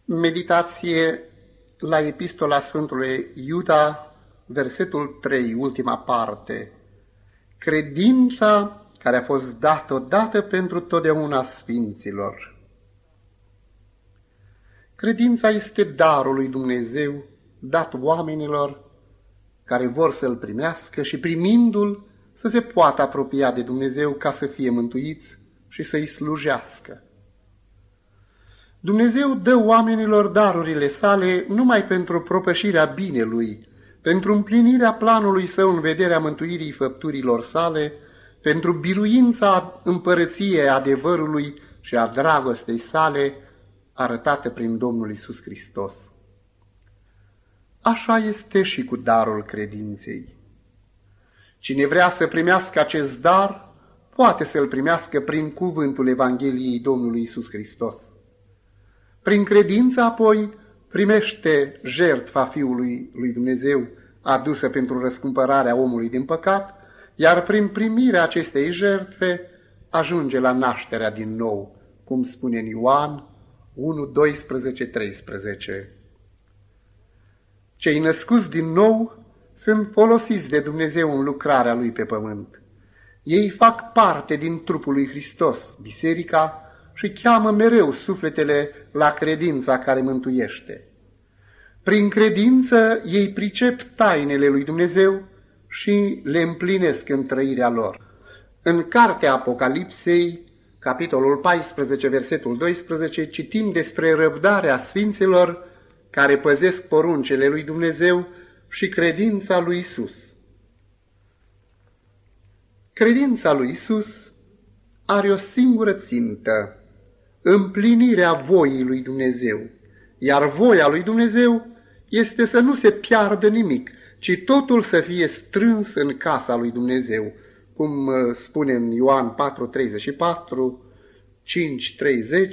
Meditație la Epistola Sfântului Iuda, versetul 3, ultima parte. Credința care a fost dată odată pentru totdeauna sfinților. Credința este darul lui Dumnezeu dat oamenilor care vor să-L primească și primindu-L să se poată apropia de Dumnezeu ca să fie mântuiți și să-i slujească. Dumnezeu dă oamenilor darurile sale numai pentru propășirea binelui, pentru împlinirea planului său în vederea mântuirii făpturilor sale, pentru biruința împărăției adevărului și a dragostei sale arătate prin Domnul Iisus Hristos. Așa este și cu darul credinței. Cine vrea să primească acest dar, poate să-l primească prin cuvântul Evangheliei Domnului Iisus Hristos. Prin credință apoi primește jertfa Fiului lui Dumnezeu adusă pentru răscumpărarea omului din păcat, iar prin primirea acestei jertfe ajunge la nașterea din nou, cum spune în Ioan 1, 12, 13. Cei născuți din nou sunt folosiți de Dumnezeu în lucrarea Lui pe pământ. Ei fac parte din trupul lui Hristos, biserica, și cheamă mereu sufletele la credința care mântuiește. Prin credință ei pricep tainele lui Dumnezeu și le împlinesc în trăirea lor. În cartea Apocalipsei, capitolul 14, versetul 12, citim despre răbdarea sfinților care păzesc poruncele lui Dumnezeu și credința lui Isus. Credința lui Isus are o singură țintă: împlinirea voii lui Dumnezeu, iar voia lui Dumnezeu este să nu se piardă nimic, ci totul să fie strâns în casa lui Dumnezeu, cum spune în Ioan 4:34, 5:30,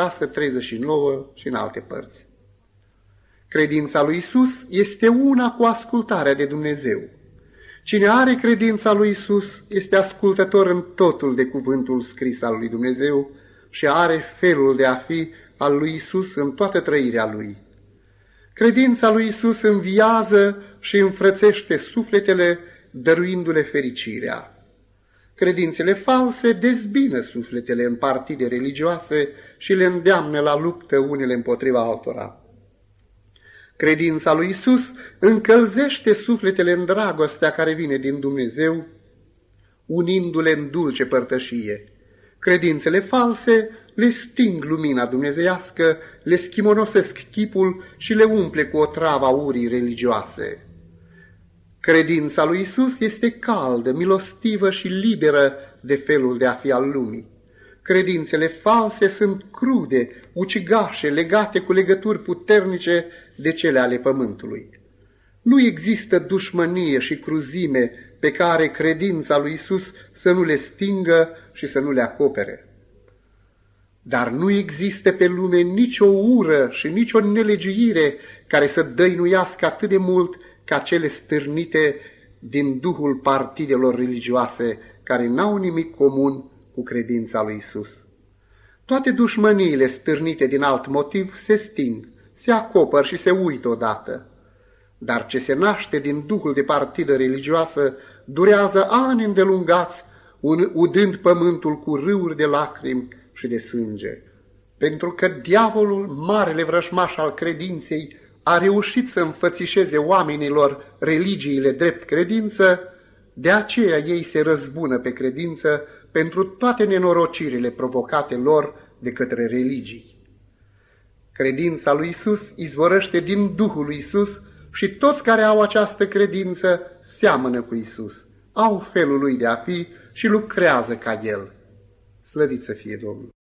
6:39 și în alte părți. Credința lui Isus este una cu ascultarea de Dumnezeu. Cine are credința lui Isus este ascultător în totul de cuvântul scris al lui Dumnezeu și are felul de a fi al lui Isus în toată trăirea lui. Credința lui Isus înviază și înfrățește sufletele, dăruindu-le fericirea. Credințele false dezbină sufletele în partide religioase și le îndeamnă la luptă unele împotriva altora. Credința lui Isus încălzește sufletele în dragostea care vine din Dumnezeu, unindu-le în dulce părtășie. Credințele false le sting lumina dumnezeiască, le schimonosesc chipul și le umple cu otrava urii religioase. Credința lui Isus este caldă, milostivă și liberă de felul de a fi al lumii. Credințele false sunt crude, ucigașe, legate cu legături puternice de cele ale pământului. Nu există dușmănie și cruzime pe care credința lui Isus să nu le stingă și să nu le acopere. Dar nu există pe lume nicio ură și nicio nelegiuire care să dăinuiască atât de mult ca cele stârnite din duhul partidelor religioase care n-au nimic comun cu credința lui Isus. Toate dușmăniile stârnite din alt motiv se sting, se acopăr și se uită odată. Dar ce se naște din duhul de partidă religioasă durează ani îndelungați, udând pământul cu râuri de lacrimi și de sânge. Pentru că diavolul, marele vrăjmaș al credinței, a reușit să înfățișeze oamenilor religiile drept credință, de aceea ei se răzbună pe credință pentru toate nenorocirile provocate lor de către religii. Credința lui Isus izvorăște din Duhul lui Isus și toți care au această credință seamănă cu Isus, au felul lui de a fi și lucrează ca El. Slăvit să fie Domnul!